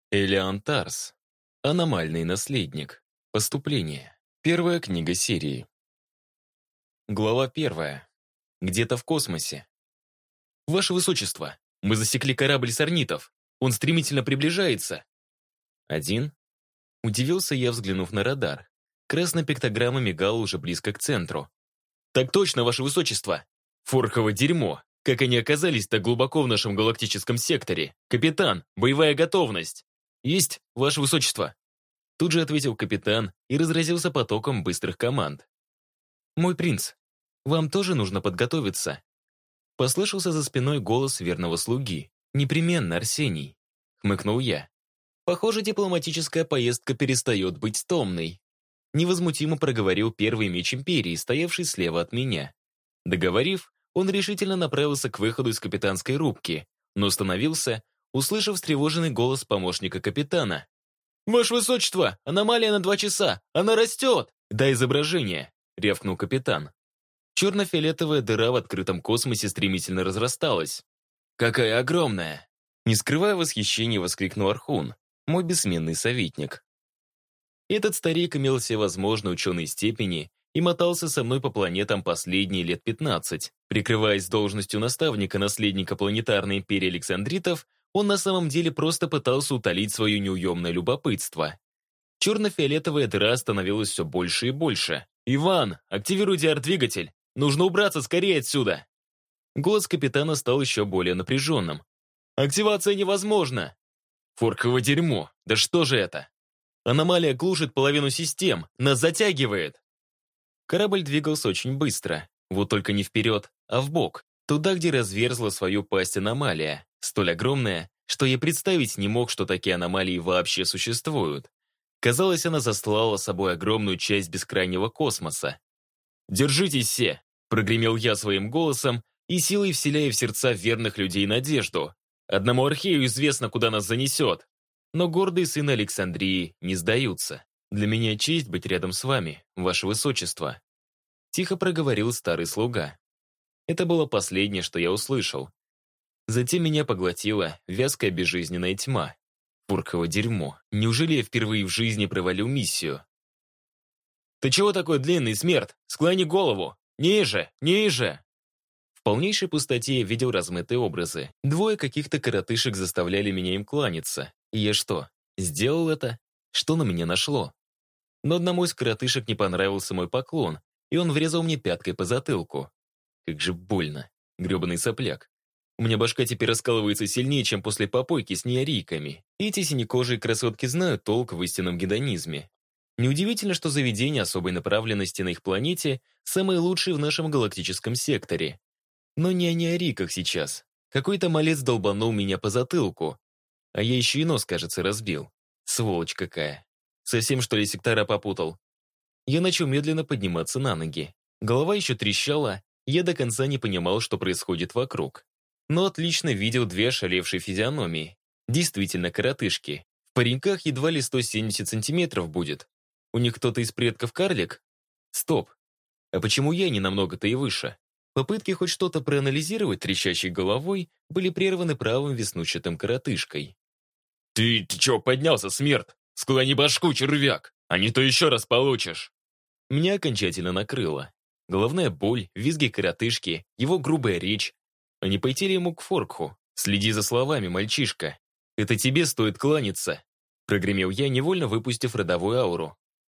Элиан Тарс. Аномальный наследник. Поступление. Первая книга серии. Глава 1. Где-то в космосе. Ваше Высочество, мы засекли корабль сорнитов. Он стремительно приближается. Один? Удивился я, взглянув на радар. Красная пиктограмма мигала уже близко к центру. Так точно, Ваше Высочество. Форково дерьмо. Как они оказались так глубоко в нашем галактическом секторе? Капитан, боевая готовность. Есть, Ваше Высочество. Тут же ответил капитан и разразился потоком быстрых команд. Мой принц, вам тоже нужно подготовиться. Послышался за спиной голос верного слуги. Непременно, Арсений. Хмыкнул я. Похоже, дипломатическая поездка перестает быть томной. Невозмутимо проговорил первый меч империи, стоявший слева от меня. Договорив, он решительно направился к выходу из капитанской рубки, но остановился, услышав встревоженный голос помощника капитана. «Ваше Высочество, аномалия на 2 часа! Она растет!» «Дай изображение!» — рявкнул капитан. Черно-фиолетовая дыра в открытом космосе стремительно разрасталась. «Какая огромная!» Не скрывая восхищения, воскликнул Архун, мой бессменный советник. Этот старик имел все возможные ученые степени и мотался со мной по планетам последние лет 15. Прикрываясь должностью наставника-наследника планетарной империи Александритов, он на самом деле просто пытался утолить свое неуемное любопытство. Черно-фиолетовая дыра становилась все больше и больше. «Иван, активируй диар-двигатель! Нужно убраться скорее отсюда!» Голос капитана стал еще более напряженным. «Активация невозможна!» «Форково дерьмо! Да что же это?» «Аномалия глушит половину систем! Нас затягивает!» Корабль двигался очень быстро, вот только не вперед, а вбок, туда, где разверзла свою пасть аномалия, столь огромная, что я представить не мог, что такие аномалии вообще существуют. Казалось, она застлала собой огромную часть бескрайнего космоса. «Держитесь все!» — прогремел я своим голосом и силой вселяя в сердца верных людей надежду. Одному Архею известно, куда нас занесет. Но гордые сыны Александрии не сдаются. Для меня честь быть рядом с вами, Ваше Высочество. Тихо проговорил старый слуга. Это было последнее, что я услышал. Затем меня поглотила вязкая безжизненная тьма. Форково дерьмо. Неужели я впервые в жизни провалил миссию? «Ты чего такой длинный, смерть? Склони голову! Ниже, ниже!» В полнейшей пустоте я видел размытые образы. 2 каких-то коротышек заставляли меня им кланяться. И я что, сделал это? Что на меня нашло? Но одному из коротышек не понравился мой поклон, и он врезал мне пяткой по затылку. Как же больно, гребаный сопляк. У меня башка теперь раскалывается сильнее, чем после попойки с неорийками. Эти синекожие красотки знают толк в истинном гедонизме. Неудивительно, что заведения особой направленности на их планете самые лучшие в нашем галактическом секторе. Но не о неорийках сейчас. Какой-то малец долбанул меня по затылку. А я еще и нос, кажется, разбил. Сволочь какая. Совсем, что ли, сектора попутал? Я начал медленно подниматься на ноги. Голова еще трещала, я до конца не понимал, что происходит вокруг. Но отлично видел 2 ошалевшие физиономии. Действительно коротышки. В пареньках едва ли 170 сантиметров будет. У них кто-то из предков карлик? Стоп. А почему я не намного-то и выше? Попытки хоть что-то проанализировать трещащей головой были прерваны правым веснущатым коротышкой. «Ты чё поднялся, смерть? Склони башку, червяк, а не то еще раз получишь!» Меня окончательно накрыло. Головная боль, визги коротышки, его грубая речь. А не пойти ли ему к Форкху? Следи за словами, мальчишка. Это тебе стоит кланяться. Прогремел я, невольно выпустив родовую ауру.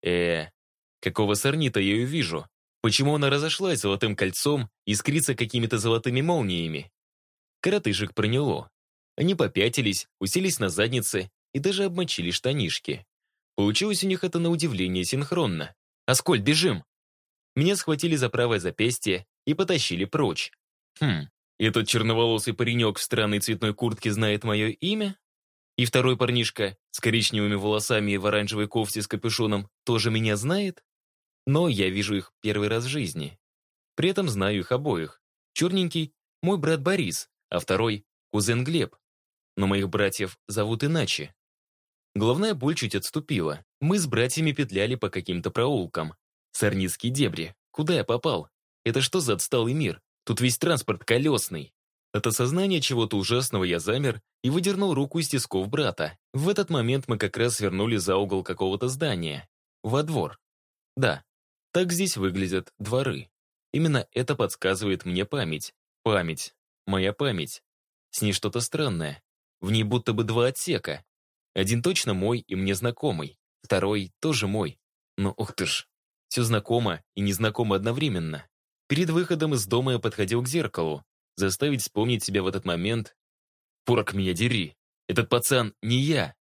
Какого сорнита я ее вижу? Почему она разошлась золотым кольцом и искрится какими-то золотыми молниями? Коротышек проняло. Они попятились, уселись на задницы и даже обмочили штанишки. Получилось у них это на удивление синхронно. «Аскольд, бежим!» Меня схватили за правое запястье и потащили прочь. Этот черноволосый паренек в странной цветной куртке знает мое имя? И второй парнишка с коричневыми волосами и в оранжевой кофте с капюшоном тоже меня знает? Но я вижу их первый раз в жизни. При этом знаю их обоих. Черненький — мой брат Борис, а второй — кузен Глеб. Но моих братьев зовут иначе. Головная боль чуть отступила. Мы с братьями петляли по каким-то проулкам. Сорницкие дебри. Куда я попал? Это что за отсталый мир? Тут весь транспорт колесный. От осознания чего-то ужасного я замер и выдернул руку из тисков брата. В этот момент мы как раз свернули за угол какого-то здания. Во двор. Да, так здесь выглядят дворы. Именно это подсказывает мне память. Память. Моя память. С ней что-то странное. В ней будто бы два отсека. Один точно мой и мне знакомый. Второй тоже мой. Но ух ты ж. Все знакомо и незнакомо одновременно. Перед выходом из дома я подходил к зеркалу. Заставить вспомнить себя в этот момент. Порок меня дери. Этот пацан не я.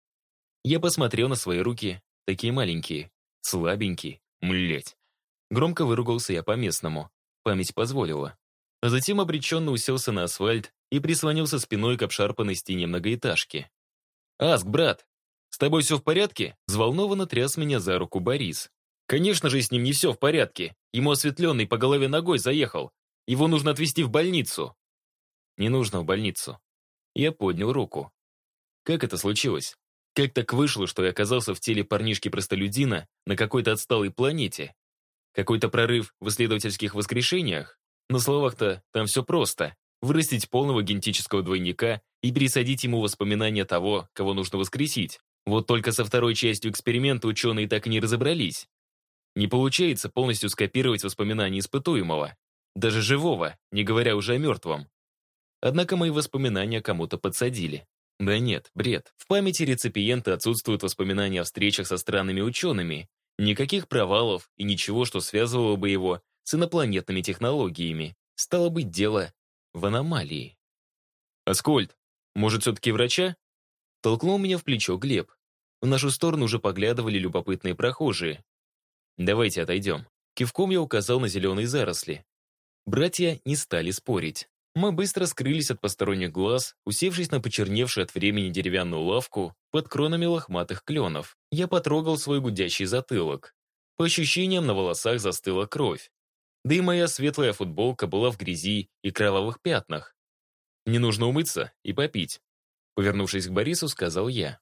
Я посмотрел на свои руки. Такие маленькие. Слабенькие. Млеть. Громко выругался я по-местному. Память позволила. А затем обреченно уселся на асфальт и прислонился спиной к обшарпанной стене многоэтажки. «Аск, брат, с тобой все в порядке?» Взволнованно тряс меня за руку Борис. «Конечно же, с ним не все в порядке. Ему осветленный по голове ногой заехал. Его нужно отвезти в больницу». «Не нужно в больницу». Я поднял руку. Как это случилось? Как так вышло, что я оказался в теле парнишки-простолюдина на какой-то отсталой планете? Какой-то прорыв в исследовательских воскрешениях? На словах-то там все просто. Вырастить полного генетического двойника и пересадить ему воспоминания того, кого нужно воскресить. Вот только со второй частью эксперимента ученые так и не разобрались. Не получается полностью скопировать воспоминания испытуемого. Даже живого, не говоря уже о мертвом. Однако мои воспоминания кому-то подсадили. Да нет, бред. В памяти реципиента отсутствуют воспоминания о встречах со странными учеными. Никаких провалов и ничего, что связывало бы его с инопланетными технологиями. Стало быть, дело в аномалии. «Аскольд, может, все-таки врача?» Толкнул меня в плечо Глеб. В нашу сторону уже поглядывали любопытные прохожие. «Давайте отойдем». Кивком я указал на зеленые заросли. Братья не стали спорить. Мы быстро скрылись от посторонних глаз, усевшись на почерневшую от времени деревянную лавку под кронами лохматых кленов. Я потрогал свой гудящий затылок. По ощущениям, на волосах застыла кровь. Да и моя светлая футболка была в грязи и кровавых пятнах. «Мне нужно умыться и попить», — повернувшись к Борису, сказал я.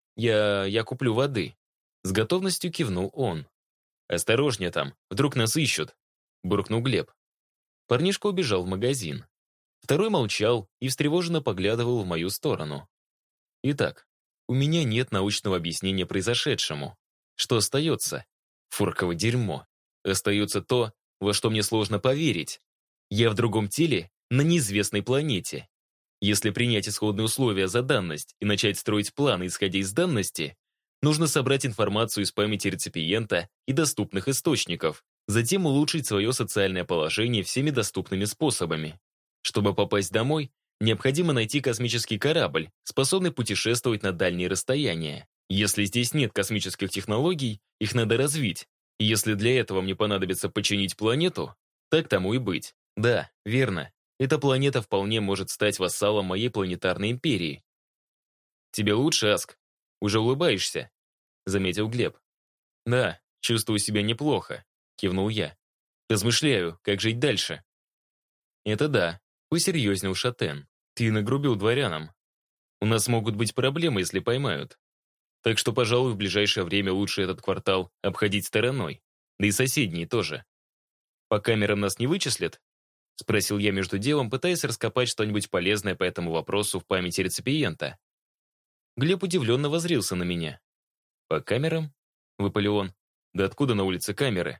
«Я куплю воды». С готовностью кивнул он. «Осторожнее там, вдруг нас ищут», — буркнул Глеб. Парнишка убежал в магазин. Второй молчал и встревоженно поглядывал в мою сторону. Итак, у меня нет научного объяснения произошедшему. Что остается? Фурково дерьмо. Остается то, во что мне сложно поверить. Я в другом теле на неизвестной планете. Если принять исходные условия за данность и начать строить планы, исходя из данности, нужно собрать информацию из памяти реципиента и доступных источников, затем улучшить свое социальное положение всеми доступными способами. Чтобы попасть домой, необходимо найти космический корабль, способный путешествовать на дальние расстояния. Если здесь нет космических технологий, их надо развить. И если для этого мне понадобится починить планету, так тому и быть. Да, верно. Эта планета вполне может стать вассалом моей планетарной империи. «Тебе лучше, Аск? Уже улыбаешься?» — заметил Глеб. «Да, чувствую себя неплохо», — кивнул я. «Размышляю, как жить дальше». «Это да», — посерьезнел Шатен. «Ты нагрубил дворянам. У нас могут быть проблемы, если поймают. Так что, пожалуй, в ближайшее время лучше этот квартал обходить стороной. Да и соседние тоже». «По камерам нас не вычислят?» — спросил я между делом, пытаясь раскопать что-нибудь полезное по этому вопросу в памяти реципиента. Глеб удивленно воззрился на меня. «По камерам?» — выпалил он. «Да откуда на улице камеры?»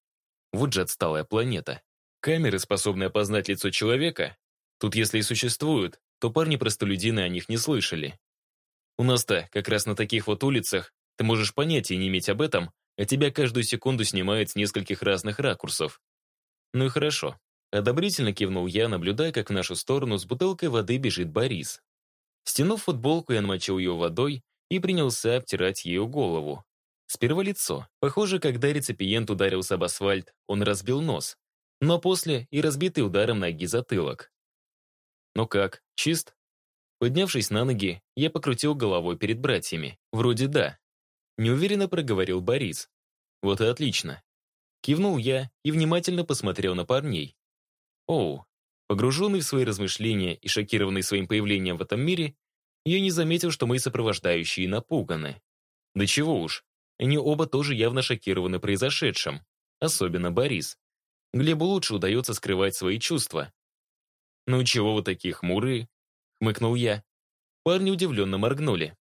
Вот же отсталая планета. Камеры, способные опознать лицо человека, тут если и существуют, то парни-простолюдины о них не слышали. У нас-то как раз на таких вот улицах ты можешь понятия не иметь об этом, а тебя каждую секунду снимают с нескольких разных ракурсов. Ну и хорошо. Одобрительно кивнул я, наблюдая, как в нашу сторону с бутылкой воды бежит Борис. Стянув футболку, я намочил ее водой и принялся обтирать ею голову. Сперва лицо. Похоже, когда реципиент ударился об асфальт, он разбил нос. Но после и разбитый ударом ноги затылок. «Ну как, чист?» Поднявшись на ноги, я покрутил головой перед братьями. Вроде да. Неуверенно проговорил Борис. Вот и отлично. Кивнул я и внимательно посмотрел на парней. Оу, погруженный в свои размышления и шокированный своим появлением в этом мире, я не заметил, что мои сопровождающие напуганы. Да чего уж, они оба тоже явно шокированы произошедшим. Особенно Борис. Глебу лучше удается скрывать свои чувства. «Ну чего вы такие хмурые?» — хмыкнул я. Парни удивленно моргнули.